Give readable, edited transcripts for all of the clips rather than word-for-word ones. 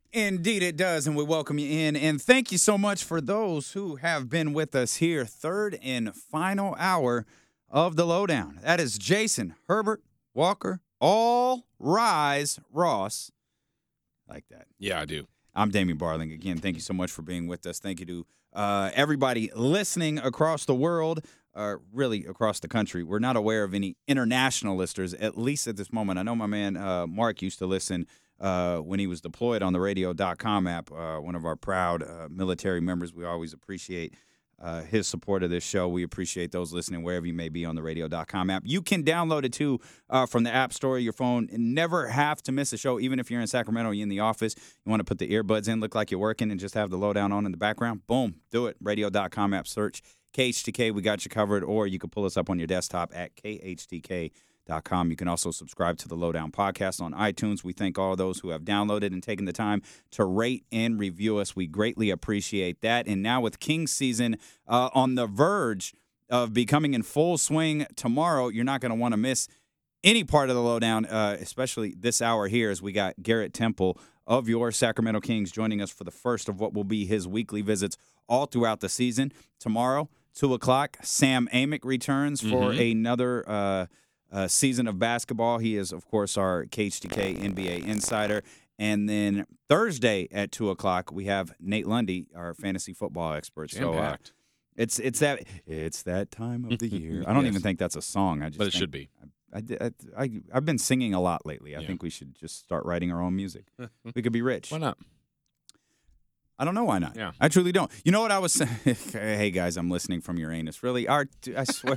Indeed, it does, and we welcome you in. And thank you so much for those who have been with us here, third and final hour of the Lowdown. That is Jason, Herbert, Walker, All Rise, Ross. Like that. Yeah, I do. I'm Damian Barling. Again, thank you so much for being with us. Thank you to everybody listening across the world, really across the country. We're not aware of any international listeners, at least at this moment. I know my man Mark used to listen when he was deployed on the radio.com app, one of our proud military members. We always appreciate his support of this show. We appreciate those listening wherever you may be on the radio.com app. You can download it, too, from the App Store, your phone, and never have to miss a show, even if you're in Sacramento, you're in the office, you want to put the earbuds in, look like you're working, and just have the Lowdown on in the background. Boom, do it. Radio.com app, search KHTK. We got you covered, or you can pull us up on your desktop at KHTK.com. You can also subscribe to the Lowdown podcast on iTunes. We thank all those who have downloaded and taken the time to rate and review us. We greatly appreciate that. And now with Kings season on the verge of becoming in full swing tomorrow, you're not going to want to miss any part of the Lowdown, especially this hour here, as we got Garrett Temple of your Sacramento Kings joining us for the first of what will be his weekly visits all throughout the season. Tomorrow, 2 o'clock, Sam Amick returns for another season of basketball. He is, of course, our KHTK NBA insider. And then Thursday at 2 o'clock, we have Nate Lundy, our fantasy football expert. So it's that time of the year. I don't even think that's a song. But it should be. I've been singing a lot lately. I think we should just start writing our own music. We could be rich. Why not? I don't know why not. Yeah. I truly don't. You know what I was saying? Hey, guys, I'm listening from Uranus. Really? I swear.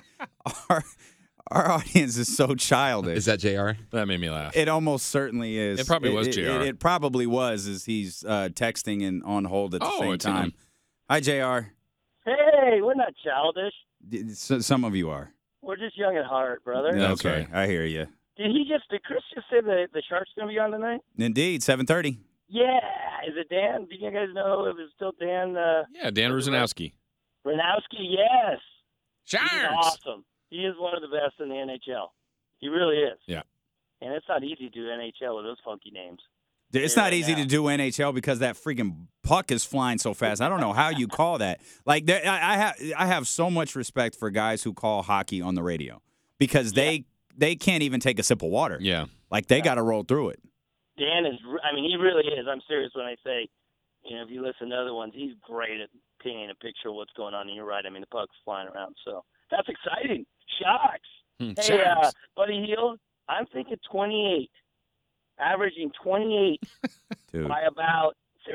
Our audience is so childish. Is that JR? That made me laugh. It almost certainly is. It probably was JR. It probably was, as he's texting and on hold at the same time. Hi, JR. Hey, we're not childish. Some of you are. We're just young at heart, brother. Yeah, That's okay, right. I hear you. Did Chris just say the Sharks going to be on tonight? Indeed, 7:30. Yeah. Is it Dan? Do you guys know if it's still Dan? Yeah, Dan Ruzanowski. Renowski, yes. Sharks! He's awesome. He is one of the best in the NHL. He really is. Yeah. And it's not easy to do NHL with those funky names. It's not easy to do NHL because that freaking puck is flying so fast. I don't know how you call that. Like, I have so much respect for guys who call hockey on the radio because they can't even take a sip of water. Yeah. Like, they got to roll through it. Dan is, he really is. I'm serious when I say, if you listen to other ones, he's great at painting a picture of what's going on. And you're right. The puck's flying around. So that's exciting. Sharks. Hey, Buddy Hield, I'm thinking 28. Averaging 28 Dude. by about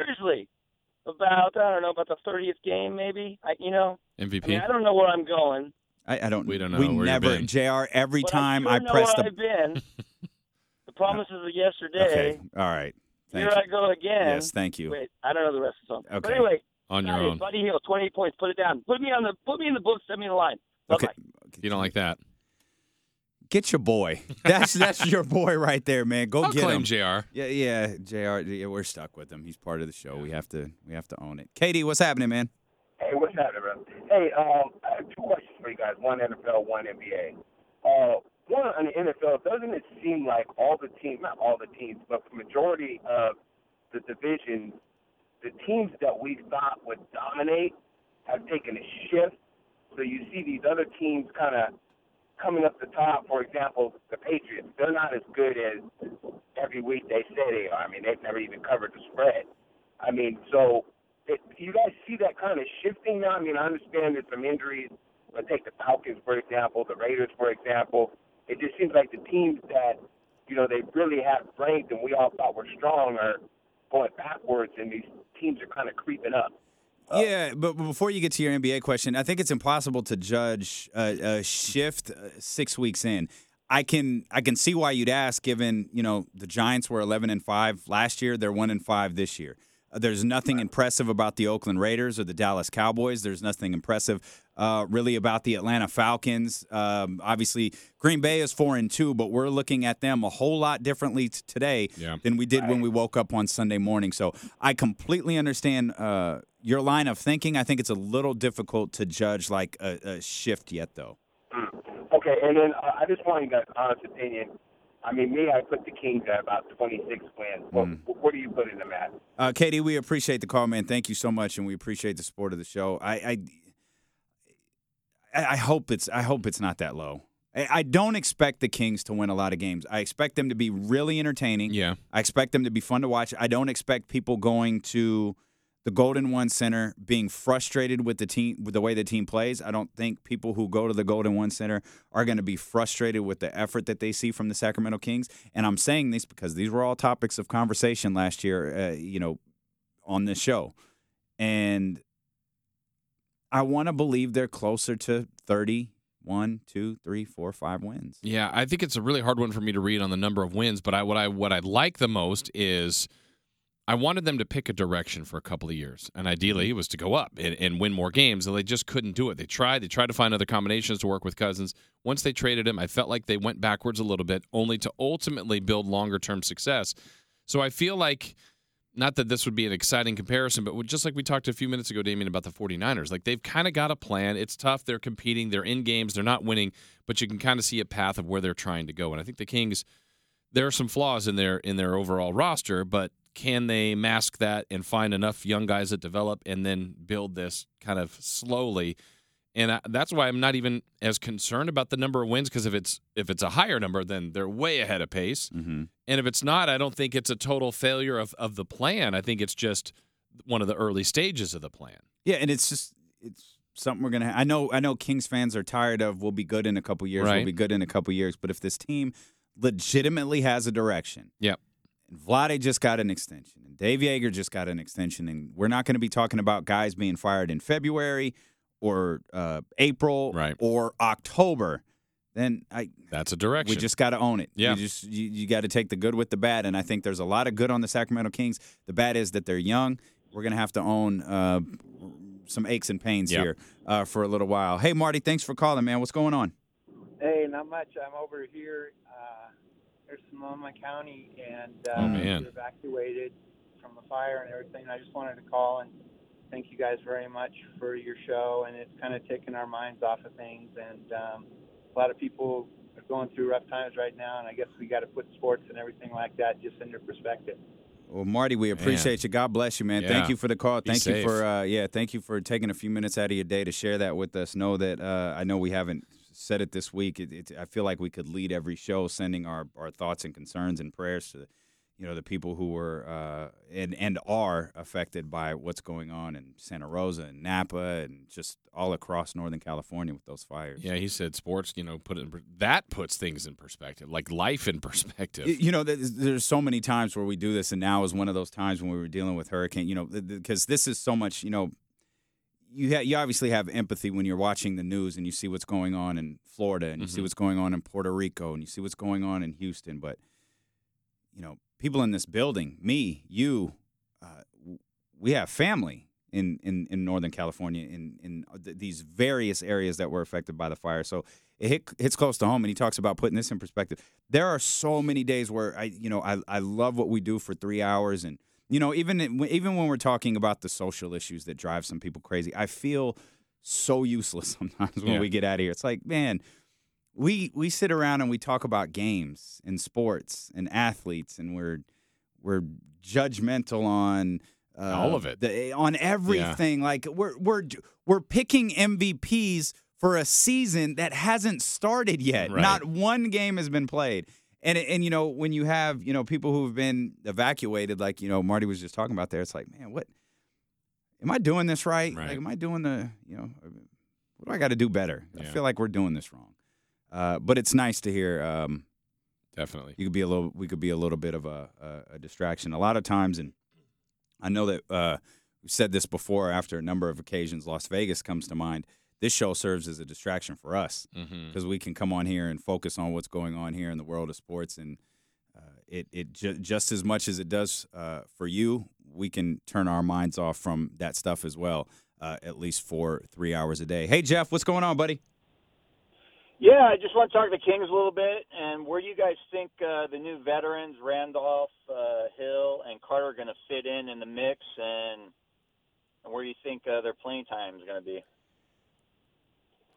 the 30th game, maybe. MVP? I don't know where I'm going. I don't. We don't know We where you've never, been. JR, every But time I I sure press know the. where I've been. The promises of yesterday. Okay. All right. Thank Here you. I go again. Yes, thank you. Wait, I don't know the rest of the song. But Okay. anyway, On your hey, own. Buddy Hield, 28 points. Put it down. Put me in the book. Send me the line. Okay. Bye-bye. You don't like that? Get your boy. That's your boy right there, man. Go I'll get claim him. JR. Yeah, JR. Yeah, we're stuck with him. He's part of the show. We have to own it. Katie, what's happening, man? Hey, what's happening, bro? Hey, I have two questions for you guys. One NFL, one NBA. One on the NFL, doesn't it seem like all the teams, not all the teams, but the majority of the division, the teams that we thought would dominate have taken a shift. So you see these other teams kind of coming up the top. For example, the Patriots, they're not as good as every week they say they are. They've never even covered the spread. So you guys see that kind of shifting now? I understand there's some injuries, but take the Falcons, for example, the Raiders, for example. It just seems like the teams that, they really have strength and we all thought were strong are going backwards, and these teams are kind of creeping up. Yeah, but before you get to your NBA question, I think it's impossible to judge a shift 6 weeks in. I can see why you'd ask, given the Giants were 11-5 last year, they're 1-5 this year. There's nothing impressive about the Oakland Raiders or the Dallas Cowboys. There's nothing impressive really about the Atlanta Falcons. Obviously, Green Bay is 4-2, but we're looking at them a whole lot differently today than we did when we woke up on Sunday morning. So I completely understand your line of thinking. I think it's a little difficult to judge like a shift yet, though. Okay, and then I just want you guys' honest opinion. I mean, me, I put the Kings at about 26 wins. What do you put them at? Katie, we appreciate the call, man. Thank you so much, and we appreciate the support of the show. I hope it's not that low. I don't expect the Kings to win a lot of games. I expect them to be really entertaining. Yeah. I expect them to be fun to watch. I don't expect people going to the Golden One Center being frustrated with the team, with the way the team plays. I don't think people who go to the Golden One Center are going to be frustrated with the effort that they see from the Sacramento Kings. And I'm saying this because these were all topics of conversation last year, on this show. And I want to believe they're closer to 30. 1, 2, 3, 4, 5 wins. Yeah, I think it's a really hard one for me to read on the number of wins, but what I like the most is I wanted them to pick a direction for a couple of years, and ideally it was to go up and win more games, and they just couldn't do it. They tried to find other combinations to work with Cousins. Once they traded him, I felt like they went backwards a little bit, only to ultimately build longer-term success. So I feel like, not that this would be an exciting comparison, but just like we talked a few minutes ago, Damien, about the 49ers, like they've kind of got a plan. It's tough. They're competing. They're in games. They're not winning, but you can kind of see a path of where they're trying to go. And I think the Kings, there are some flaws in their overall roster, but can they mask that and find enough young guys that develop and then build this kind of slowly? And that's why I'm not even as concerned about the number of wins, because if it's a higher number, then they're way ahead of pace. Mm-hmm. And if it's not, I don't think it's a total failure of the plan. I think it's just one of the early stages of the plan. Yeah, and it's something we're gonna. I know Kings fans are tired of. We'll be good in a couple years. Right. We'll be good in a couple years. But if this team legitimately has a direction, Yep. and Vlade just got an extension, and Dave Yeager just got an extension, and we're not going to be talking about guys being fired in February or April Right. or October, then That's a direction. we just got to own it. Yeah. You got to take the good with the bad, and I think there's a lot of good on the Sacramento Kings. The bad is that they're young. We're going to have to own some aches and pains here for a little while. Hey, Marty, thanks for calling, man. What's going on? Hey, not much. I'm over here near Sonoma County, and man. we're evacuated from the fire and everything. I just wanted to call and thank you guys very much for your show, and it's kind of taken our minds off of things. And a lot of people are going through rough times right now, and I guess we got to put sports and everything like that just into perspective. Well, Marty, we appreciate you. God bless you, man. Yeah. Thank you for the call. Be Thank you safe. for thank you for taking a few minutes out of your day to share that with us. Know that I know we haven't said it this week. I feel like we could lead every show sending our thoughts and concerns and prayers to the people who were and are affected by what's going on in Santa Rosa and Napa and just all across Northern California with those fires. Yeah, he said sports, that puts things in perspective, like life in perspective. There's so many times where we do this, and now is one of those times when we were dealing with hurricane, because this is so much, you obviously have empathy when you're watching the news and you see what's going on in Florida and you see what's going on in Puerto Rico and you see what's going on in Houston, but people in this building, me, you, we have family in Northern California in these various areas that were affected by the fire. So it hits close to home, and he talks about putting this in perspective. There are so many days where I love what we do for 3 hours, and even when we're talking about the social issues that drive some people crazy, I feel so useless sometimes when we get out of here. It's like, man, we sit around and we talk about games and sports and athletes, and we're judgmental on all of it, on everything. Yeah. Like we're picking MVPs for a season that hasn't started yet. Right. Not one game has been played. And when you have people who have been evacuated, like Marty was just talking about there, it's like, man, what am I doing this right? Like, am I doing what do I got to do better? I feel like we're doing this wrong. But it's nice to hear. Definitely, we could be a little bit of a distraction a lot of times, and I know that we've said this before. After a number of occasions, Las Vegas comes to mind. This show serves as a distraction for us because we can come on here and focus on what's going on here in the world of sports, and just as much as it does for you, we can turn our minds off from that stuff as well, at least for 3 hours a day. Hey, Jeff, what's going on, buddy? Yeah, I just want to talk to the Kings a little bit, and where you guys think the new veterans, Randolph, Hill, and Carter, are going to fit in the mix, and where you think their playing time is going to be.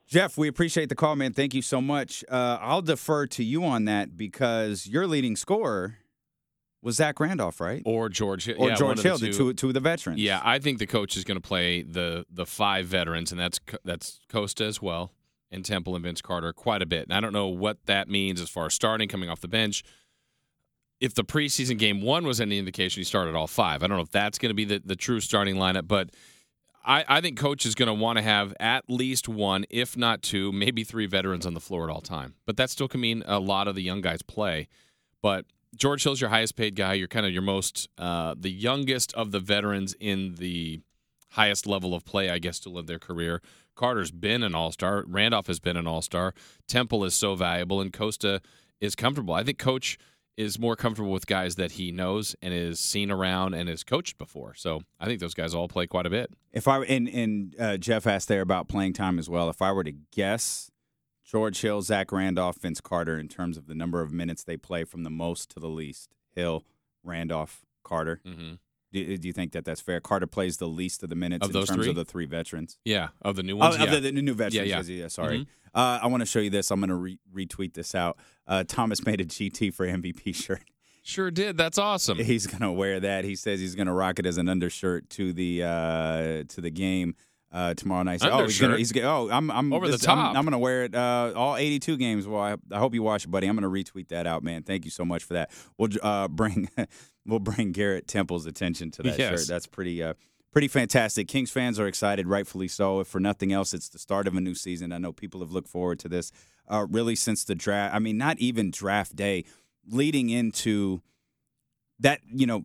Jeff, we appreciate the call, man. Thank you so much. I'll defer to you on that because your leading scorer was Zach Randolph, right? Or George Hill. Or Yeah, George one of the Hill, two of the veterans. Yeah, I think the coach is going to play the 5 veterans, and that's Costa as well, and Temple and Vince Carter quite a bit. And I don't know what that means as far as starting, coming off the bench. If the preseason game 1 was any indication, he started all 5. I don't know if that's going to be the true starting lineup, but I think coach is going to want to have at least 1, if not 2, maybe 3 veterans on the floor at all time. But that still can mean a lot of the young guys play. But George Hill's your highest paid guy. You're kind of your most the youngest of the veterans in the highest level of play, I guess, to live their career. Carter's been an all-star. Randolph has been an all-star. Temple is so valuable, and Costa is comfortable. I think coach is more comfortable with guys that he knows and is seen around and has coached before. So I think those guys all play quite a bit. If I and Jeff asked there about playing time as well. If I were to guess, George Hill, Zach Randolph, Vince Carter, in terms of the number of minutes they play from the most to the least. Hill, Randolph, Carter. Mm-hmm. Do you think that's fair? Carter plays the least of the minutes of in those terms 3? of the 3 veterans. Yeah, of the new ones. Of the new veterans. Yeah. Sorry. Mm-hmm. I want to show you this. I'm going to retweet this out. Thomas made a GT for MVP shirt. Sure did. That's awesome. He's going to wear that. He says he's going to rock it as an undershirt to the game tomorrow night. So, I'm over the top. I'm going to wear it all 82 games. Well, I hope you watch it, buddy. I'm going to retweet that out, man. Thank you so much for that. We'll bring Garrett Temple's attention to that shirt. That's pretty fantastic. Kings fans are excited, rightfully so. If for nothing else, it's the start of a new season. I know people have looked forward to this really since the draft. I mean, not even draft day. Leading into that,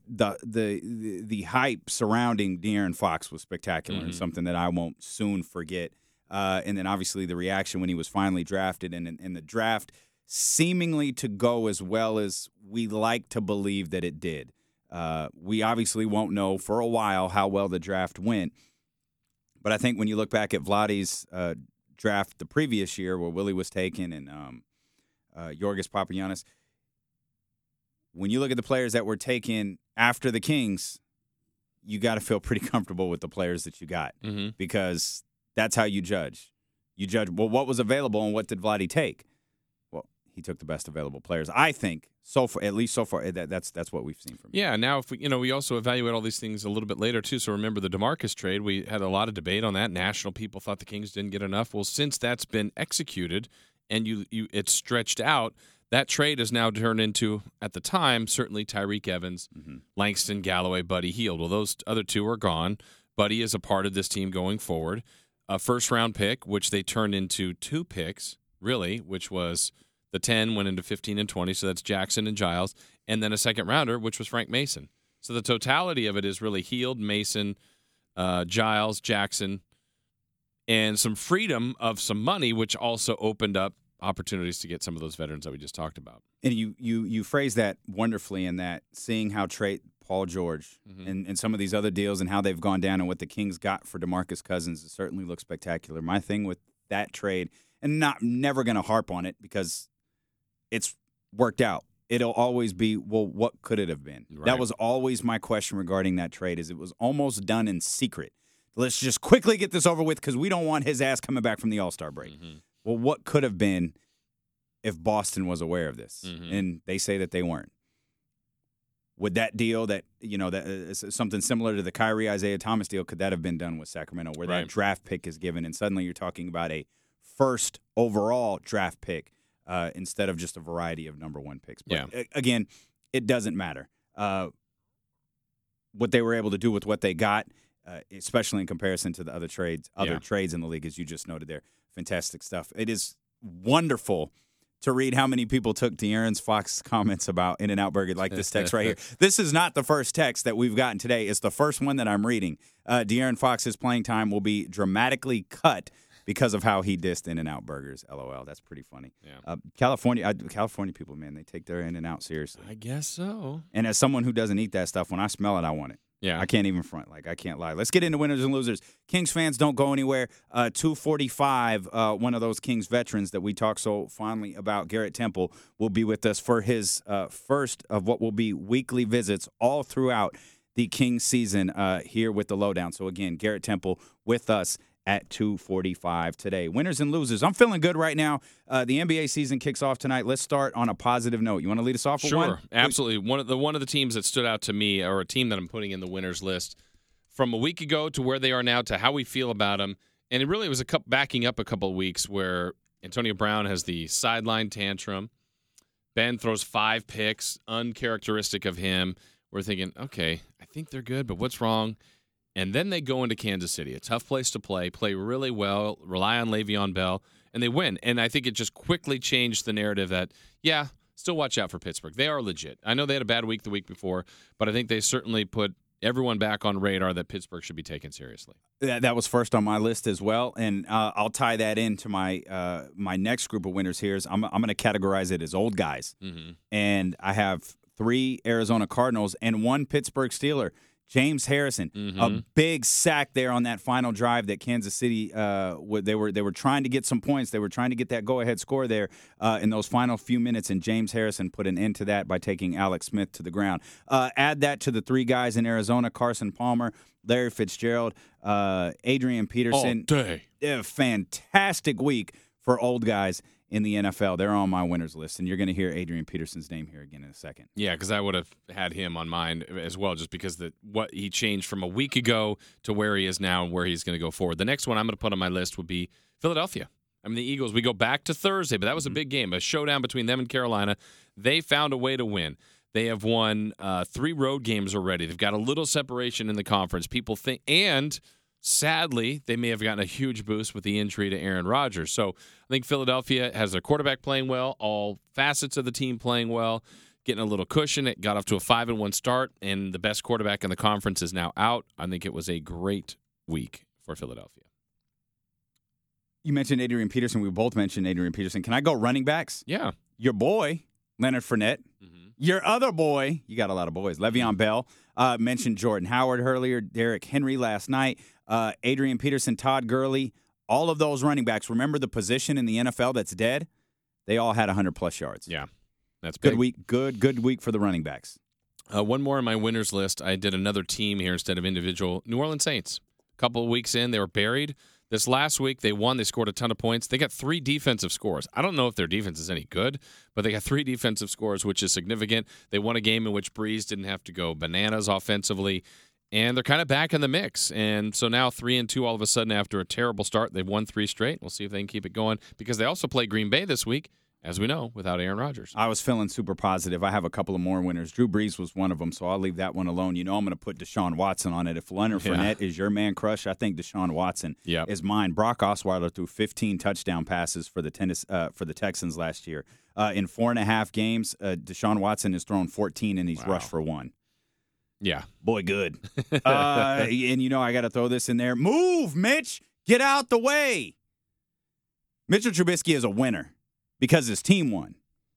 the hype surrounding De'Aaron Fox was spectacular and something that I won't soon forget. And then obviously the reaction when he was finally drafted and the draft seemingly to go as well as we like to believe that it did. We obviously won't know for a while how well the draft went. But I think when you look back at Vlade's draft the previous year where Willie was taken and Yorgos Papagiannis, when you look at the players that were taken after the Kings, you got to feel pretty comfortable with the players that you got because that's how you judge. You judge, well, what was available and what did Vlade take? Well, he took the best available players. I think, at least so far, that's what we've seen from him. Yeah, now if we also evaluate all these things a little bit later, too. So remember the DeMarcus trade. We had a lot of debate on that. National people thought the Kings didn't get enough. Well, since that's been executed and it's stretched out, that trade has now turned into, at the time, certainly Tyreek Evans, Langston Galloway, Buddy Hield. Well, those other 2 are gone. Buddy is a part of this team going forward. A first-round pick, which they turned into 2 picks, really, which was the 10 went into 15 and 20, so that's Jackson and Giles, and then a second-rounder, which was Frank Mason. So the totality of it is really Hield, Mason, Giles, Jackson, and some freedom of some money, which also opened up opportunities to get some of those veterans that we just talked about. And you phrase that wonderfully in that seeing how Paul George and some of these other deals and how they've gone down and what the Kings got for DeMarcus Cousins, it certainly looks spectacular. My thing with that trade, and never going to harp on it because it's worked out. It'll always be, well, what could it have been? Right. That was always my question regarding that trade is it was almost done in secret. Let's just quickly get this over with because we don't want his ass coming back from the All-Star break. Well, what could have been if Boston was aware of this? And they say that they weren't. Would that deal that is something similar to the Kyrie Isaiah Thomas deal, could that have been done with Sacramento where that draft pick is given and suddenly you're talking about a first overall draft pick instead of just a variety of number 1 picks? But again, it doesn't matter. What they were able to do with what they got, especially in comparison to the other trades in the league, as you just noted there. Fantastic stuff. It is wonderful to read how many people took De'Aaron Fox's comments about In-N-Out Burger, like this text right here. This is not the first text that we've gotten today. It's the first one that I'm reading. De'Aaron Fox's playing time will be dramatically cut because of how he dissed In-N-Out Burgers. LOL. That's pretty funny. Yeah. California people, man, they take their In-N-Out seriously. I guess so. And as someone who doesn't eat that stuff, when I smell it, I want it. Yeah. I can't even front. I can't lie. Let's get into winners and losers. Kings fans, don't go anywhere. 245, one of those Kings veterans that we talk so fondly about, Garrett Temple, will be with us for his first of what will be weekly visits all throughout the Kings season here with the Lowdown. So, again, Garrett Temple with us at 2:45 today. Winners and losers. I'm feeling good right now. The NBA season kicks off tonight. Let's start on a positive note. You want to lead us off with one? Sure, absolutely. One of the teams that stood out to me, or a team that I'm putting in the winners list, from a week ago to where they are now to how we feel about them, and it really was backing up a couple of weeks where Antonio Brown has the sideline tantrum. Ben throws 5 picks, uncharacteristic of him. We're thinking, okay, I think they're good, but what's wrong? And then they go into Kansas City, a tough place to play really well, rely on Le'Veon Bell, and they win. And I think it just quickly changed the narrative that, yeah, still watch out for Pittsburgh. They are legit. I know they had a bad week the week before, but I think they certainly put everyone back on radar that Pittsburgh should be taken seriously. That was first on my list as well, and I'll tie that into my my next group of winners here. I'm going to categorize it as old guys, and I have 3 Arizona Cardinals and 1 Pittsburgh Steeler. James Harrison, a big sack there on that final drive that Kansas City they were trying to get some points. They were trying to get that go-ahead score there in those final few minutes, and James Harrison put an end to that by taking Alex Smith to the ground. Add that to the 3 guys in Arizona: Carson Palmer, Larry Fitzgerald, Adrian Peterson. All day. A fantastic week for old guys in the NFL. They're on my winners list, and you're going to hear Adrian Peterson's name here again in a second. Yeah, because I would have had him on mine as well, just because what he changed from a week ago to where he is now and where he's going to go forward. The next one I'm going to put on my list would be Philadelphia. I mean, the Eagles, we go back to Thursday, but that was a big game, a showdown between them and Carolina. They found a way to win. They have won 3 road games already. They've got a little separation in the conference. People think, and sadly, they may have gotten a huge boost with the injury to Aaron Rodgers. So I think Philadelphia has their quarterback playing well, all facets of the team playing well, getting a little cushion. It got off to a 5-1 start, and the best quarterback in the conference is now out. I think it was a great week for Philadelphia. You mentioned Adrian Peterson. We both mentioned Adrian Peterson. Can I go running backs? Yeah. Your boy, Leonard Fournette. Your other boy, you got a lot of boys, Le'Veon Bell. Mentioned Jordan Howard earlier, Derrick Henry last night, Adrian Peterson, Todd Gurley, all of those running backs. Remember the position in the NFL that's dead? They all had 100-plus yards. Yeah, that's big. Good week. Good week for the running backs. One more on my winners list. I did another team here instead of individual. New Orleans Saints. A couple of weeks in, they were buried. This last week, they won. They scored a ton of points. They got 3 defensive scores. I don't know if their defense is any good, but they got 3 defensive scores, which is significant. They won a game in which Breeze didn't have to go bananas offensively, and they're kind of back in the mix. And so now 3-2 all of a sudden after a terrible start. They've won 3 straight. We'll see if they can keep it going because they also play Green Bay this week, as we know, without Aaron Rodgers. I was feeling super positive. I have a couple of more winners. Drew Brees was one of them, so I'll leave that one alone. You know I'm going to put Deshaun Watson on it. If Leonard Fournette is your man crush, I think Deshaun Watson is mine. Brock Osweiler threw 15 touchdown passes for the Texans last year. In 4.5 games, Deshaun Watson has thrown 14, and he's rushed for 1. Yeah. Boy, good. And, you know, I got to throw this in there. Move, Mitch. Get out the way. Mitchell Trubisky is a winner because his team won.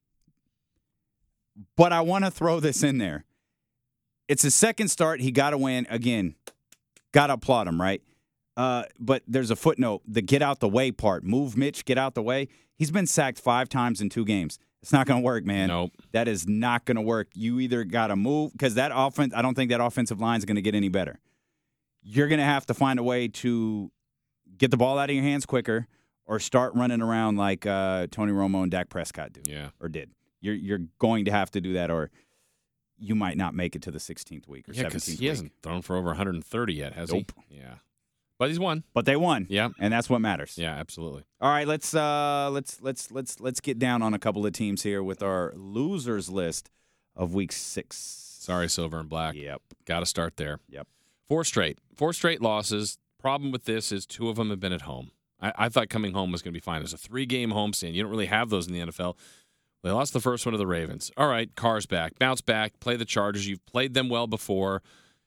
But I want to throw this in there. It's his second start. He got to win. Again, got to applaud him, right? But there's a footnote, the get out the way part. Move, Mitch, get out the way. He's been sacked 5 times in 2 games. It's not going to work, man. Nope. That is not going to work. You either got to move, because that offense, I don't think that offensive line is going to get any better. You're going to have to find a way to get the ball out of your hands quicker or start running around like Tony Romo and Dak Prescott do or did. You're going to have to do that, or you might not make it to the 16th week or 17th week. He hasn't thrown for over 130 yet, has he? Yeah. But he's won. But they won. Yeah. And that's what matters. Yeah, absolutely. All right, let's get down on a couple of teams here with our losers list of week 6. Sorry, Silver and Black. Yep. Got to start there. Yep. 4 straight losses. Problem with this is 2 of them have been at home. I thought coming home was going to be fine. There's a 3-game homestand. You don't really have those in the NFL. They lost the first one to the Ravens. All right, Carr's back. Bounce back. Play the Chargers. You've played them well before.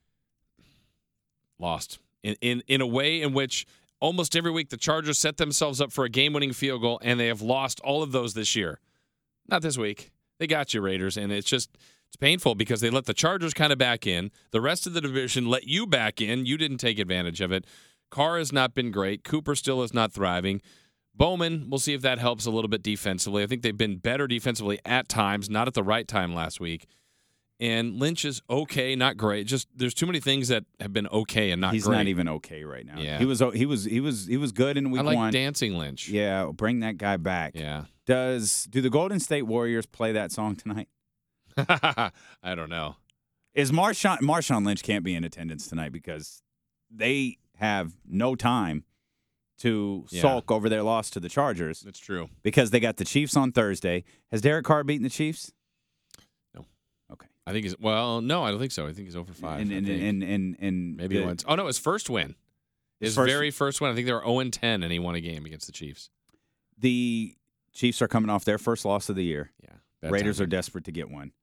Lost. In a way in which almost every week the Chargers set themselves up for a game-winning field goal, and they have lost all of those this year. Not this week. They got you, Raiders, and it's painful because they let the Chargers kind of back in. The rest of the division let you back in. You didn't take advantage of it. Carr has not been great. Cooper still is not thriving. Bowman, we'll see if that helps a little bit defensively. I think they've been better defensively at times, not at the right time last week. And Lynch is okay, not great. Just there's too many things that have been okay and not He's great. not even okay right now. Yeah. He was good in week I like one. Dancing Lynch. Yeah, bring that guy back. Yeah. Do the Golden State Warriors play that song tonight? I don't know. Is Marshawn Lynch can't be in attendance tonight because they have no time to sulk over their loss to the Chargers. That's true. Because they got the Chiefs on Thursday. Has Derek Carr beaten the Chiefs? No. Okay. I think no, I don't think so. I think he's over 5. And maybe once. Oh no, his first win. His very first win. I think they were 0-10 and he won a game against the Chiefs. The Chiefs are coming off their first loss of the year. Yeah. Raiders are desperate to get one.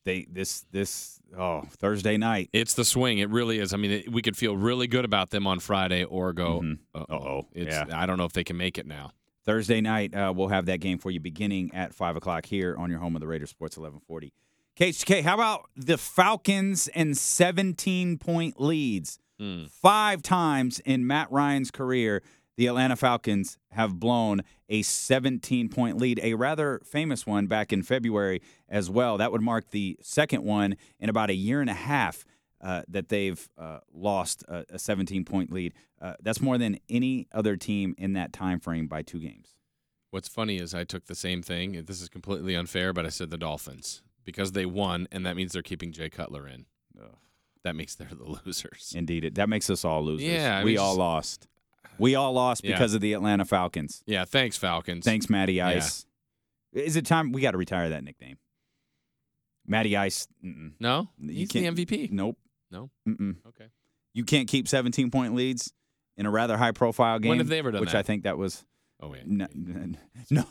Thursday night. It's the swing. It really is. I mean, we could feel really good about them on Friday or go, I don't know if they can make it now. Thursday night, we'll have that game for you beginning at 5 o'clock here on your home of the Raiders Sports 1140. KHK, how about the Falcons and 17-point leads? 5 times in Matt Ryan's career, the Atlanta Falcons have blown a 17-point lead, a rather famous one back in February as well. That would mark the second one in about a year and a half that they've lost a 17-point lead. That's more than any other team in that time frame by 2 games. What's funny is I took the same thing. This is completely unfair, but I said the Dolphins because they won, and that means they're keeping Jay Cutler in. Ugh. That makes they're the losers. Indeed. That makes us all losers. Yeah, we all lost. We all lost because of the Atlanta Falcons. Yeah, thanks, Falcons. Thanks, Matty Ice. Yeah. Is it time? We got to retire that nickname. Matty Ice. No? He's the MVP. Nope. No? Okay. You can't keep 17-point leads in a rather high-profile game. When have they ever done which that? I think that was... Oh, wait. No. Sorry.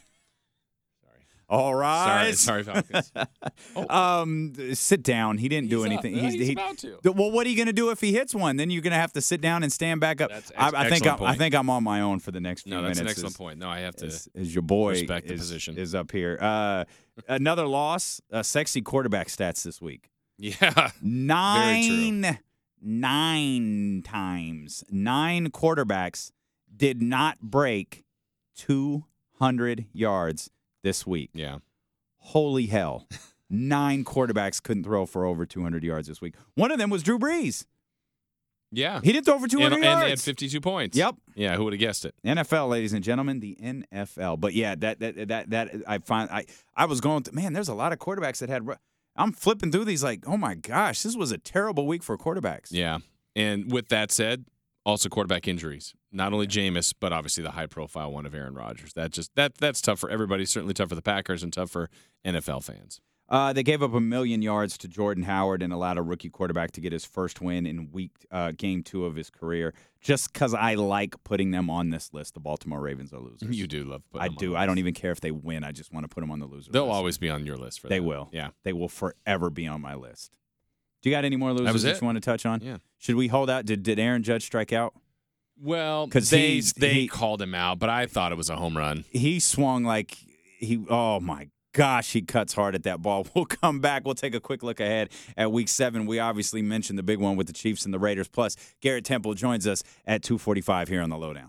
All right. Sorry, Falcons. Sit down. He didn't do anything. He's about to. Well, what are you going to do if he hits one? Then you're going to have to sit down and stand back up. That's I think I'm on my own for the next few minutes. No, that's an excellent point. No, I have to as your boy respect the position. Is up here. Another loss. Sexy quarterback stats this week. Yeah. 9 times. 9 quarterbacks did not break 200 yards this week. Yeah. Holy hell. 9 quarterbacks couldn't throw for over 200 yards this week. One of them was Drew Brees. Yeah. He did throw for 200 yards. And they had 52 points. Yep. Yeah, who would have guessed it? NFL, ladies and gentlemen, the NFL. But yeah, that I was going to, man, there's a lot of quarterbacks that had, I'm flipping through these like, oh my gosh, this was a terrible week for quarterbacks. Yeah. And with that said, also quarterback injuries. Not only Jameis, but obviously the high-profile one of Aaron Rodgers. That's tough for everybody. Certainly tough for the Packers and tough for NFL fans. They gave up 1 million yards to Jordan Howard and allowed a rookie quarterback to get his first win in game 2 of his career. Just because I like putting them on this list, the Baltimore Ravens are losers. You do love putting I them do. on I don't even care if they win. I just want to put them on the loser They'll list. always be on your list for that. They will. Yeah. They will forever be on my list. Do you got any more losers that you want to touch on? Yeah. Should we hold out? Did Aaron Judge strike out? Well, 'Cause they called him out, but I thought it was a home run. He swung like oh my gosh, he cuts hard at that ball. We'll come back. We'll take a quick look ahead at Week 7. We obviously mentioned the big one with the Chiefs and the Raiders. Plus, Garrett Temple joins us at 2:45 here on The Lowdown.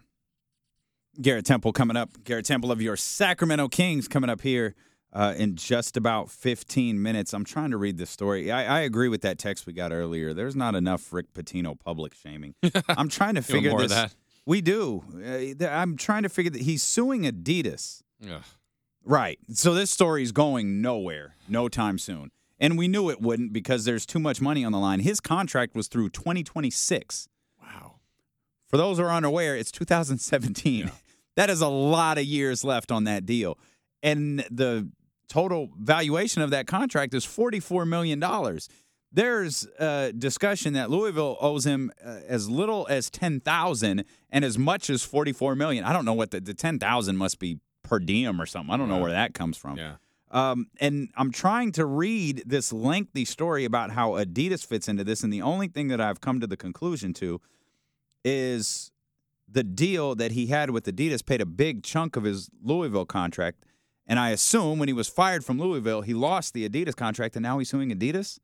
Garrett Temple coming up. Garrett Temple of your Sacramento Kings coming up here in just about 15 minutes. I'm trying to read this story. I agree with that text we got earlier. There's not enough Rick Pitino public shaming. I'm trying to figure more this. of that? We do. I'm trying to figure that he's suing Adidas. Ugh. Right. So this story is going nowhere, no time soon. And we knew it wouldn't because there's too much money on the line. His contract was through 2026. Wow. For those who are unaware, it's 2017. Yeah. That is a lot of years left on that deal. And the total valuation of that contract is $44 million. There's a discussion that Louisville owes him as little as $10,000 and as much as $44 million. I don't know what the $10,000 must be per diem or something. I don't know where that comes from. Yeah. And I'm trying to read this lengthy story about how Adidas fits into this, and the only thing that I've come to the conclusion to is the deal that he had with Adidas paid a big chunk of his Louisville contract, and I assume when he was fired from Louisville, he lost the Adidas contract, and now he's suing Adidas?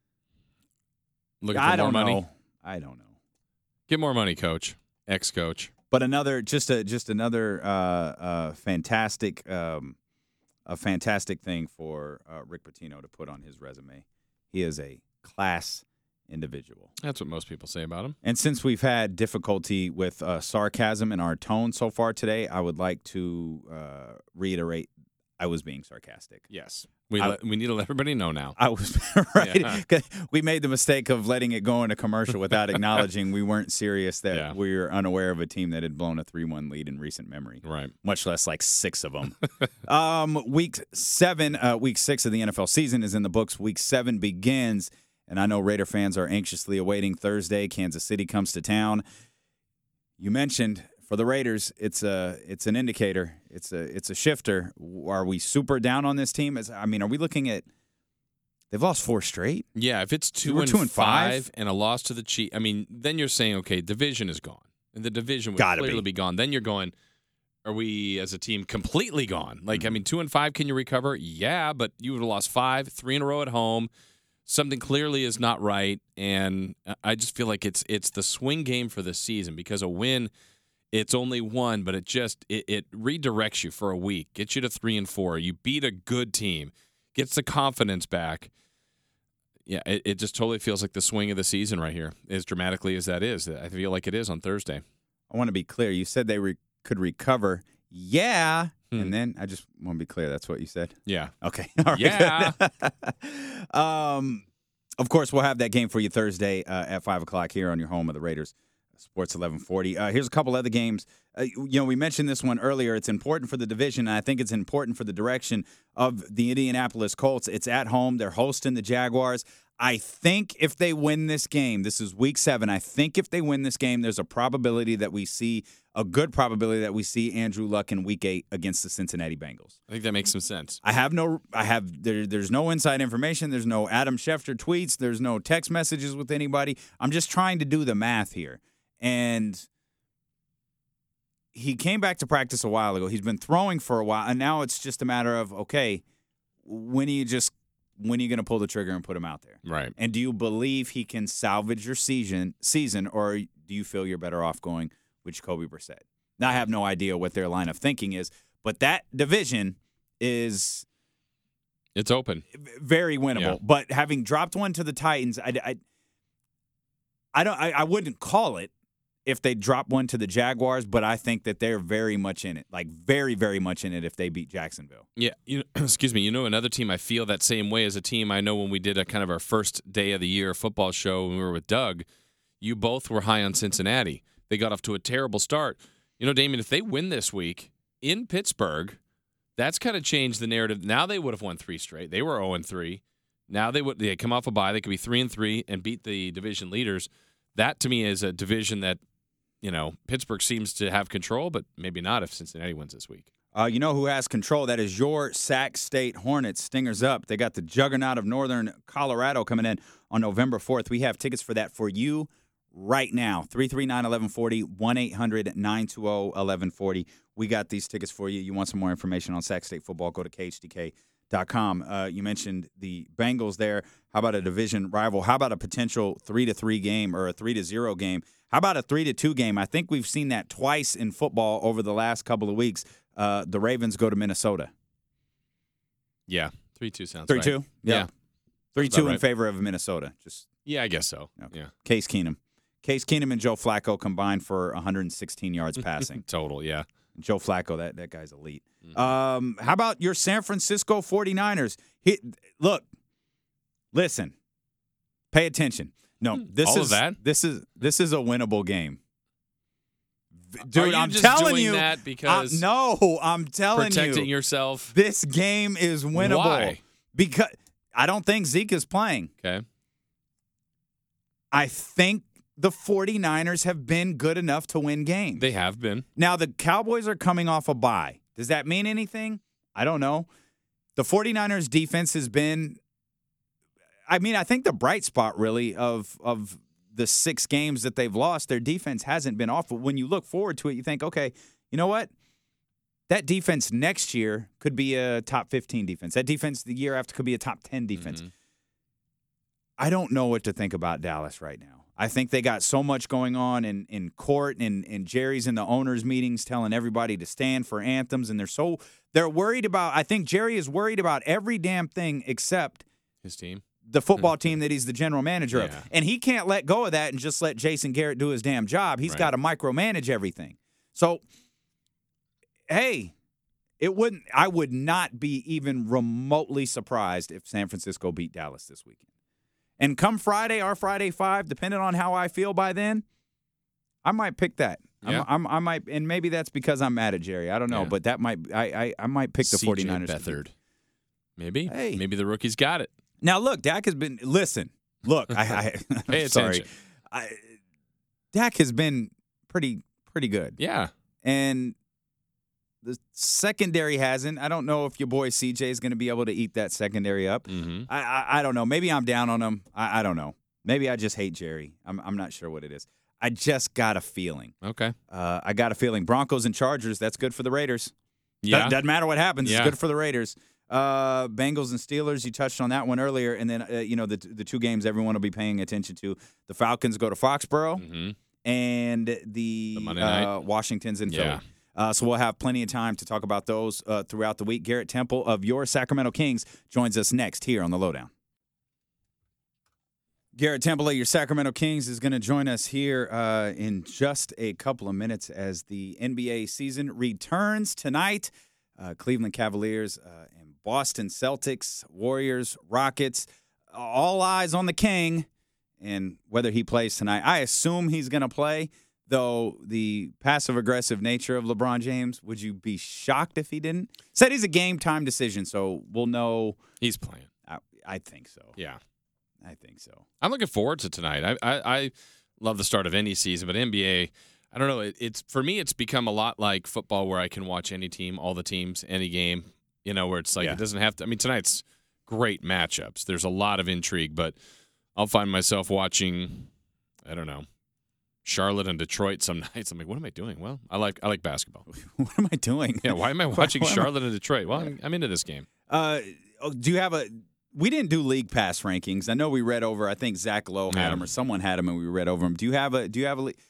Looking for more money? I don't know. Get more money, coach. Ex-coach. But another fantastic thing for Rick Pitino to put on his resume. He is a class individual. That's what most people say about him. And since we've had difficulty with sarcasm in our tone so far today, I would like to reiterate I was being sarcastic. Yes. We need to let everybody know now. I was right. Yeah. 'Cause we made the mistake of letting it go into commercial without acknowledging we weren't serious, that we were unaware of a team that had blown a 3-1 lead in recent memory. Right. Much less like 6 of them. Week 6 of the NFL season is in the books. Week 7 begins, and I know Raider fans are anxiously awaiting Thursday. Kansas City comes to town. You mentioned for the Raiders, it's an indicator. It's a shifter. Are we super down on this team? Are we looking at they've lost 4 straight? Yeah, if it's 2 We're and 2-5 and a loss to the Chiefs, then you're saying, okay, division is gone. And the division would Gotta clearly be gone. Then you're going, are we as a team completely gone? 2-5, can you recover? Yeah, but you would have lost 5, 3 in a row at home. Something clearly is not right, and I just feel like it's the swing game for this season, because a win, it's only one, but it redirects you for a week, gets you to 3-4. You beat a good team, gets the confidence back. Yeah, it just totally feels like the swing of the season right here, as dramatically as that is. I feel like it is on Thursday. I want to be clear. You said they could recover. Yeah. And then I just want to be clear. That's what you said? Yeah. Okay. All right. Yeah. Of course, we'll have that game for you Thursday at 5 o'clock here on your home of the Raiders, Sports 1140. Here's a couple other games. We mentioned this one earlier. It's important for the division, and I think it's important for the direction of the Indianapolis Colts. It's at home. They're hosting the Jaguars. I think if they win this game, this is week 7, I think if they win this game, there's a good probability that we see Andrew Luck in week 8 against the Cincinnati Bengals. I think that makes some sense. There's no inside information. There's no Adam Schefter tweets. There's no text messages with anybody. I'm just trying to do the math here. And he came back to practice a while ago. He's been throwing for a while, and now it's just a matter of, okay, when are you going to pull the trigger and put him out there? Right. And do you believe he can salvage your season, or do you feel you're better off going with Jacoby Brissett? Now, I have no idea what their line of thinking is, but that division is it's open, very winnable. Yeah. But having dropped one to the Titans, I wouldn't call it if they drop one to the Jaguars, but I think that they're very much in it, like very, very much in it if they beat Jacksonville. Yeah, excuse me. Another team I feel that same way as a team. I know when we did a kind of our first day of the year football show when we were with Doug, you both were high on Cincinnati. They got off to a terrible start. Damien, if they win this week in Pittsburgh, that's kind of changed the narrative. Now they would have won 3 straight. They were 0-3. Now they come off a bye. They could be 3-3 and beat the division leaders. That to me is a division that Pittsburgh seems to have control, but maybe not if Cincinnati wins this week. You know who has control? That is your Sac State Hornets. Stingers up. They got the juggernaut of Northern Colorado coming in on November 4th. We have tickets for that for you right now. 339-1140, 1-800-920-1140. We got these tickets for you. You want some more information on Sac State football, go to KHTK.com. You mentioned the Bengals there. How about a division rival? How about a potential 3-3 game or a 3-0 game? How about a 3-2 game? I think we've seen that twice in football over the last couple of weeks. The Ravens go to Minnesota. Yeah, 3-2 sounds 3-2? right. Yeah. 3-2 in right. favor of Minnesota. Yeah, I guess so. Okay. Yeah. Case Keenum and Joe Flacco combined for 116 yards passing. Total, yeah. Joe Flacco, that guy's elite. How about your San Francisco 49ers? Listen, pay attention. No, this is a winnable game. Dude, I'm just telling doing you that because I'm telling you, protecting yourself. This game is winnable. Why? Because I don't think Zeke is playing. Okay. I think the 49ers have been good enough to win games. They have been. Now, the Cowboys are coming off a bye. Does that mean anything? I don't know. The 49ers defense has been, I think the bright spot really of the 6 games that they've lost, their defense hasn't been off. But when you look forward to it, you think, okay, you know what? That defense next year could be a top 15 defense. That defense the year after could be a top 10 defense. Mm-hmm. I don't know what to think about Dallas right now. I think they got so much going on in court and Jerry's in the owners' meetings telling everybody to stand for anthems, and they're worried about, I think Jerry is worried about every damn thing except his team. the football team that he's the general manager of. Yeah. And he can't let go of that and just let Jason Garrett do his damn job. He's got to micromanage everything. So, hey, I would not be even remotely surprised if San Francisco beat Dallas this weekend. And come Friday, our Friday 5, depending on how I feel by then, I might pick that. Yeah. I might, and maybe that's because I'm mad at Jerry. I don't know, but that might I might pick the 49ers. Beathard. Maybe. Hey. Maybe the rookie's got it. Now look, Dak has been. Listen, look, Pay I'm sorry. attention. Dak has been pretty good. Yeah. And the secondary hasn't. I don't know if your boy CJ is going to be able to eat that secondary up. Mm-hmm. I don't know. Maybe I'm down on him. I don't know. Maybe I just hate Jerry. I'm not sure what it is. I just got a feeling. Okay. I got a feeling. Broncos and Chargers, that's good for the Raiders. Yeah. Doesn't matter what happens. Yeah. It's good for the Raiders. Bengals and Steelers, you touched on that one earlier. And then, the two games everyone will be paying attention to. The Falcons go to Foxborough, Mm-hmm. and the Monday night. Washington's in Philly. Yeah. So we'll have plenty of time to talk about those throughout the week. Garrett Temple of your Sacramento Kings joins us next here on The Lowdown. Garrett Temple of your Sacramento Kings is going to join us here in just a couple of minutes as the NBA season returns tonight. Cleveland Cavaliers and Boston Celtics, Warriors, Rockets, all eyes on the King and whether he plays tonight. I assume he's going to play, though the passive-aggressive nature of LeBron James, would you be shocked if he didn't? Said he's a game-time decision, so we'll know. He's playing. I think so. Yeah. I think so. I'm looking forward to tonight. I love the start of any season, but NBA, I don't know. It's for me, it's become a lot like football, where I can watch any team, all the teams, any game. Where it's like it doesn't have to. I mean, tonight's great matchups. There's a lot of intrigue, but I'll find myself watching, I don't know, Charlotte and Detroit some nights. I'm like, what am I doing? Well, I like basketball. What am I doing? Yeah, why am I watching Charlotte and Detroit? Well, I'm into this game. Do you have we didn't do league pass rankings. I know we read over. I think Zach Lowe had them, or someone had them, and we read over them. Do you have a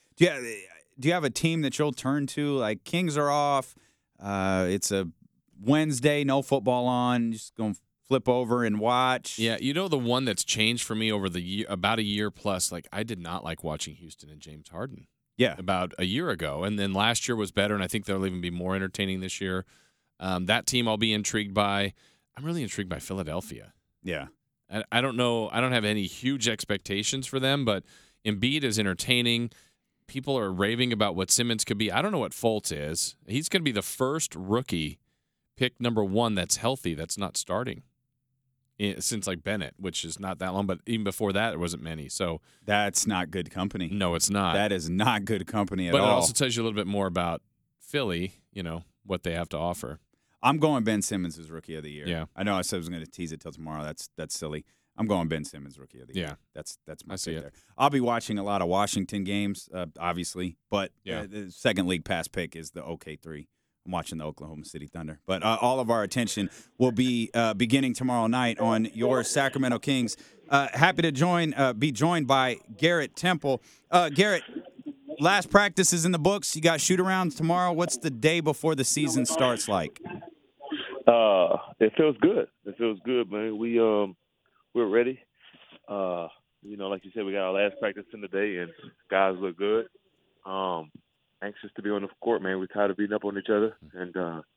team that you'll turn to? Like, Kings are off. It's a Wednesday, no football on. Just gonna flip over and watch. Yeah, the one that's changed for me over the year, about a year plus. Like, I did not like watching Houston and James Harden. Yeah, about a year ago, and then last year was better, and I think they'll even be more entertaining this year. That team I'll be intrigued by. I'm really intrigued by Philadelphia. Yeah. I don't know. I don't have any huge expectations for them, but Embiid is entertaining. People are raving about what Simmons could be. I don't know what Fultz is. He's going to be the first rookie pick number 1 that's healthy, that's not starting since like Bennett, which is not that long. But even before that, there wasn't many. So that's not good company. No, it's not. That is not good company at all. But it also tells you a little bit more about Philly, what they have to offer. I'm going Ben Simmons as Rookie of the Year. Yeah. I know I said I was going to tease it till tomorrow. That's silly. I'm going Ben Simmons Rookie of the Year. That's my pick there. I'll be watching a lot of Washington games, obviously, but the second league pass pick is the OK3. I'm watching the Oklahoma City Thunder. But all of our attention will be beginning tomorrow night on your Sacramento Kings. Happy to be joined by Garrett Temple. Garrett, last practice is in the books. You got shoot-arounds tomorrow. What's the day before the season starts like? It feels good. It feels good, man. We're ready. Like you said, we got our last practice in the day, and guys look good. Anxious to be on the court, man. We're tired of beating up on each other, and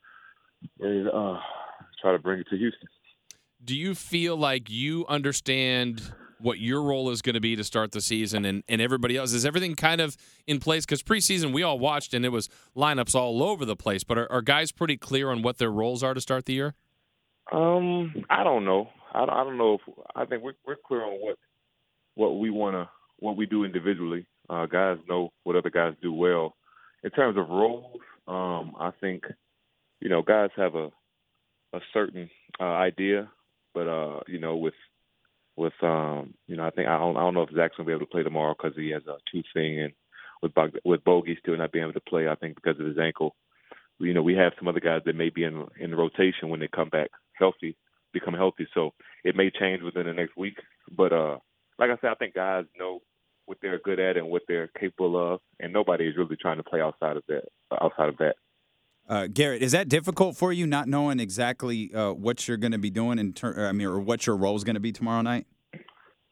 try to bring it to Houston. Do you feel like you understand what your role is going to be to start the season and everybody else? Is everything kind of in place? Because preseason we all watched, and it was lineups all over the place. But are guys pretty clear on what their roles are to start the year? I don't know. I don't know if I think we're clear on what we do individually. Guys know what other guys do well. In terms of roles, I think guys have a certain idea, but with I think I don't know if Zach's gonna be able to play tomorrow because he has a tooth thing, and with Bogey still not being able to play, I think because of his ankle. We have some other guys that may be in the rotation when they become healthy. So it may change within the next week. But like I said, I think guys know what they're good at and what they're capable of, and nobody is really trying to play outside of that. Garrett, is that difficult for you, not knowing exactly what you're going to be doing or what your role is going to be tomorrow night?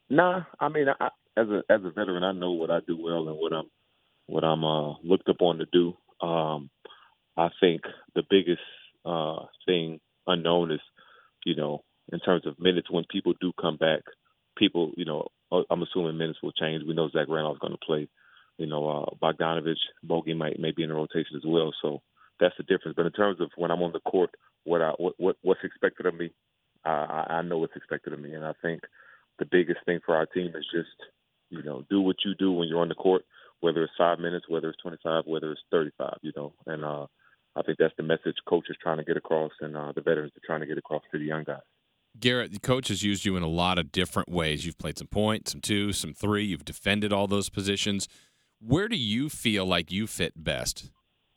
Nah, I mean, as a veteran, I know what I do well and what I'm looked upon to do. I think the biggest thing unknown is, in terms of minutes when people do come back, people, I'm assuming minutes will change. We know Zach Randolph's going to play. Bogdanovich, Bogey may be in the rotation as well. So that's the difference. But in terms of when I'm on the court, what's expected of me, I know what's expected of me, and I think the biggest thing for our team is just, do what you do when you're on the court, whether it's 5 minutes, whether it's 25, whether it's 35, and I think that's the message coach is trying to get across, and the veterans are trying to get across to the young guys. Garrett, the coach has used you in a lot of different ways. You've played some point, some two, some three. You've defended all those positions. Where do you feel like you fit best?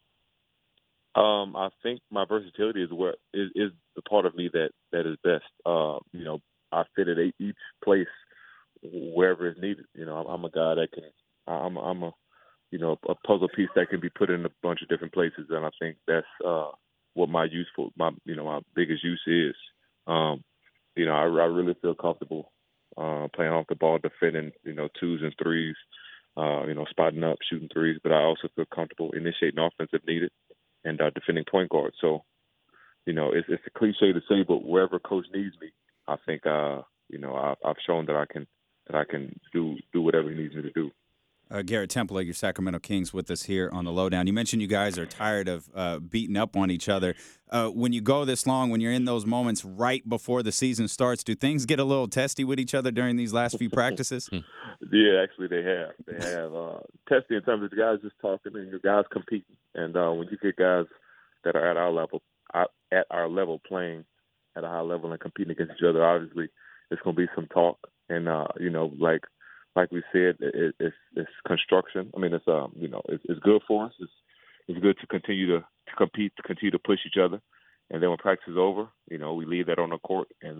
I think my versatility is the part of me that is best. I fit at each place wherever it's needed. I'm a guy that can. I'm a puzzle piece that can be put in a bunch of different places, and I think that's what my biggest use is. I really feel comfortable playing off the ball, defending, twos and threes, spotting up, shooting threes. But I also feel comfortable initiating offense if needed and defending point guard. So, it's a cliche to say, but wherever coach needs me, I think, I've shown that I can do whatever he needs me to do. Garrett Temple, your Sacramento Kings, with us here on the Lowdown. You mentioned you guys are tired of beating up on each other. When you go this long, when you're in those moments right before the season starts, do things get a little testy with each other during these last few practices? Yeah, actually they have. They have testy in terms of the guys just talking and the guys competing. And when you get guys that are at our level playing at a high level and competing against each other, obviously it's going to be some talk. And, like we said, it's construction. I mean, it's good for us. It's good to continue to compete, to continue to push each other. And then when practice is over, we leave that on the court, and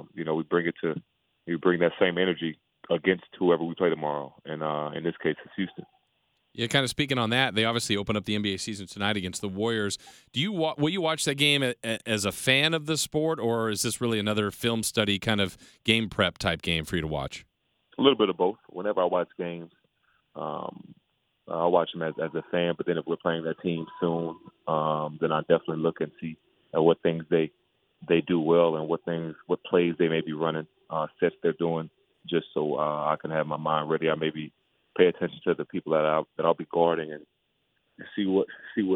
we bring that same energy against whoever we play tomorrow. And in this case, it's Houston. Yeah, kind of speaking on that, they obviously open up the NBA season tonight against the Warriors. Will you watch that game as a fan of the sport, or is this really another film study kind of game prep type game for you to watch? A little bit of both. Whenever I watch games, I'll watch them as a fan. But then if we're playing that team soon, then I definitely look and see what things they do well and what plays they may be running, sets they're doing, just so I can have my mind ready. I maybe pay attention to the people that I'll be guarding and see what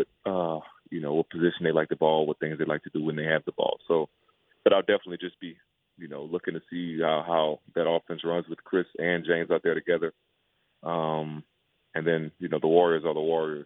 what position they like the ball, what things they like to do when they have the ball. So, but I'll definitely just be looking to see how that offense runs with Chris and James out there together. And then, the Warriors are the Warriors.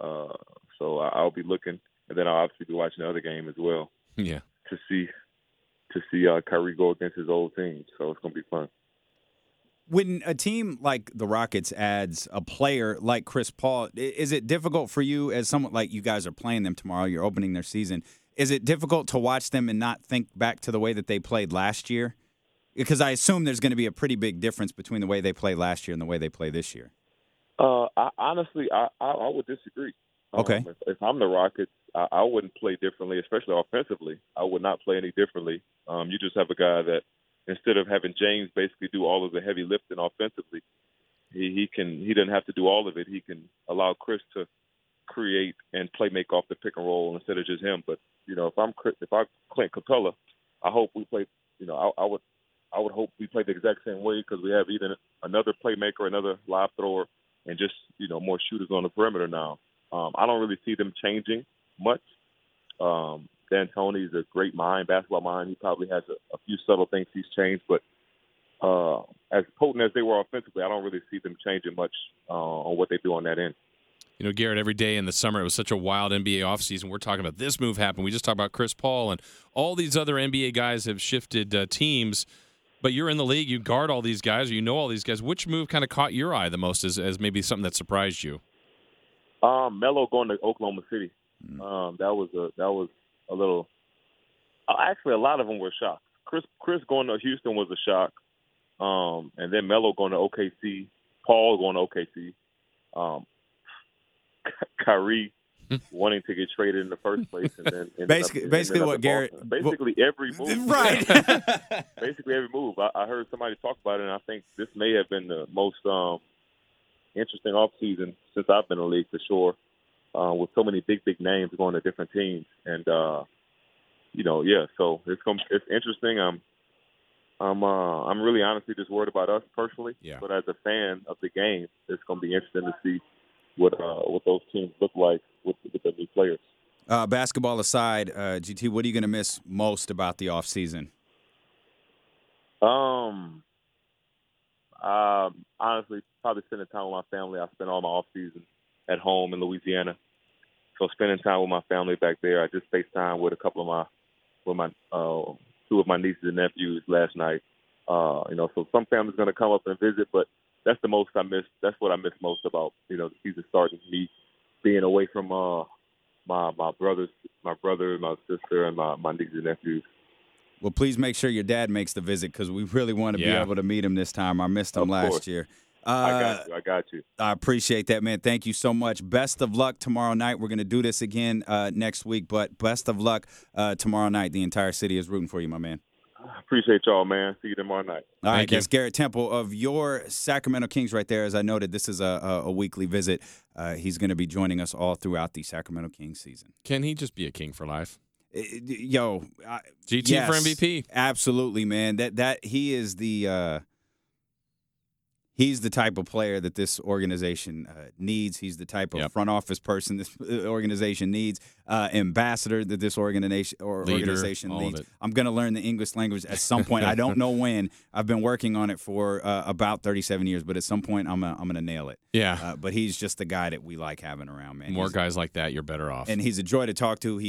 So I'll be looking, and then I'll obviously be watching the other game as well. Yeah. To see Kyrie go against his old team. So it's going to be fun. When a team like the Rockets adds a player like Chris Paul, is it difficult for you as someone like you guys are playing them tomorrow, you're opening their season, is it difficult to watch them and not think back to the way that they played last year? Because I assume there's going to be a pretty big difference between the way they played last year and the way they play this year. Honestly, I would disagree. Okay. If I'm the Rockets, I wouldn't play differently, especially offensively. I would not play any differently. You just have a guy that, instead of having James basically do all of the heavy lifting offensively, he doesn't have to do all of it. He can allow Chris to create and make off the pick and roll instead of just him. But if I'm Clint Capella, I hope we play. I would hope we play the exact same way, because we have either another playmaker, another live thrower, and just more shooters on the perimeter now. I don't really see them changing much. D'Antoni's a great basketball mind. He probably has a few subtle things he's changed, but as potent as they were offensively, I don't really see them changing much on what they do on that end. Garrett, every day in the summer, it was such a wild NBA offseason. We're talking about this move happened. We just talked about Chris Paul, and all these other NBA guys have shifted teams. But you're in the league. You guard all these guys, or you know all these guys. Which move kind of caught your eye the most as maybe something that surprised you? Melo going to Oklahoma City. That was a little. Actually, a lot of them were shocked. Chris going to Houston was a shock, and then Melo going to OKC, Paul going to OKC, Kyrie wanting to get traded in the first place, and then basically what Garrett, basically every move, right? Basically every move. I heard somebody talk about it, and I think this may have been the most interesting offseason since I've been in the league for sure. With so many big names going to different teams, and so it's interesting. I'm really honestly just worried about us personally, but as a fan of the game, it's going to be interesting to see what those teams look like with the new players. Basketball aside, GT, what are you going to miss most about the off season? Honestly, probably spending time with my family. I spent all my off season at home in Louisiana, so spending time with my family back there. I just FaceTime with two of my nieces and nephews last night. So some family's going to come up and visit, but that's the most I miss. That's what I miss most about the season starting. Me being away from my brothers, my brother, my sister, and my nieces and nephews. Well, please make sure your dad makes the visit because we really want to be able to meet him this time. I missed him last year. I got you. I appreciate that, man. Thank you so much. Best of luck tomorrow night. We're going to do this again next week, but best of luck tomorrow night. The entire city is rooting for you, my man. Appreciate y'all, man. See you tomorrow night. All right, that's Garrett Temple of your Sacramento Kings right there. As I noted, this is a weekly visit. He's going to be joining us all throughout the Sacramento Kings season. Can he just be a King for life? GT for MVP. Absolutely, man. That he is he's the type of player that this organization needs. He's the type of front office person this organization needs, ambassador that this organization needs. I'm going to learn the English language at some point. I don't know when. I've been working on it for about 37 years, but at some point I'm gonna nail it. Yeah. But he's just the guy that we like having around, man. More guys like that, you're better off. And he's a joy to talk to.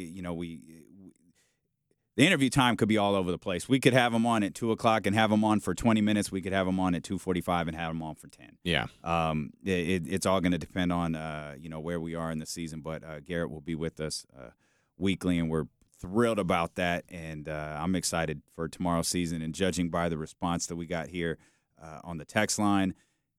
The interview time could be all over the place. We could have him on at 2:00 and have him on for 20 minutes. We could have him on at 2:45 and have him on for 10. Yeah. It's all going to depend on where we are in the season. But Garrett will be with us weekly, and we're thrilled about that. And I'm excited for tomorrow's season. And judging by the response that we got here on the text line,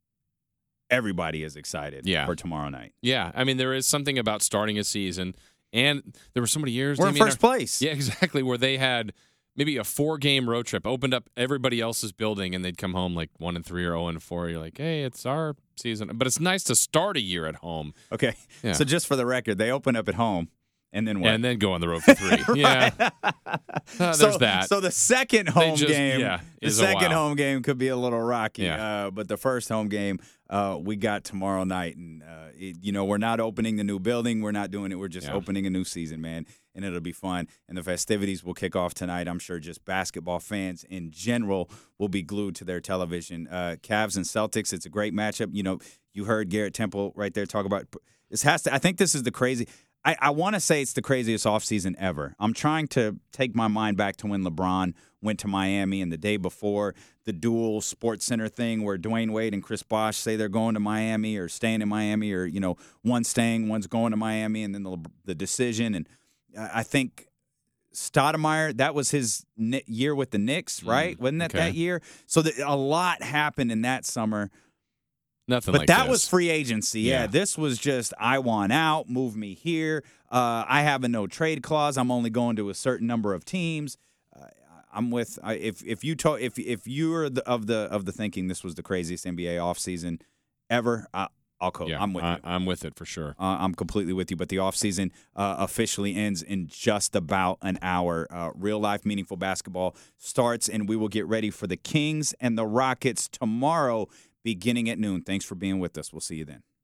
everybody is excited for tomorrow night. Yeah. I mean, there is something about starting a season. And there were so many years. We're in first place. Yeah, exactly. Where they had maybe a 4-game road trip, opened up everybody else's building, and they'd come home like 1-3 or 0-4. You're like, hey, it's our season. But it's nice to start a year at home. Okay. Yeah. So just for the record, they open up at home. And then what? And then go on the road for 3. Right. Yeah. There's that. So the second home game, home game could be a little rocky. Yeah. But the first home game we got tomorrow night, and we're not opening the new building. We're not doing it. We're just opening a new season, man, and it'll be fun. And the festivities will kick off tonight. I'm sure just basketball fans in general will be glued to their television. Cavs and Celtics. It's a great matchup. You heard Garrett Temple right there talk about this. I think this is the crazy. I want to say it's the craziest offseason ever. I'm trying to take my mind back to when LeBron went to Miami, and the day before, the dual Sports Center thing where Dwayne Wade and Chris Bosh say they're going to Miami or staying in Miami, or one's staying, one's going to Miami, and then the decision. And I think Stoudemire, that was his year with the Knicks, right? Wasn't that year? So a lot happened in that summer. Nothing but like that this. was free agency. Yeah, this was just, I want out, move me here. I have a no trade clause. I'm only going to a certain number of teams. I'm with if you're of the thinking this was the craziest NBA offseason ever, I'll quote. Yeah, I'm with you. I'm with it for sure. I'm completely with you. But the offseason officially ends in just about an hour. Real life, meaningful basketball starts, and we will get ready for the Kings and the Rockets tomorrow, beginning at noon. Thanks for being with us. We'll see you then.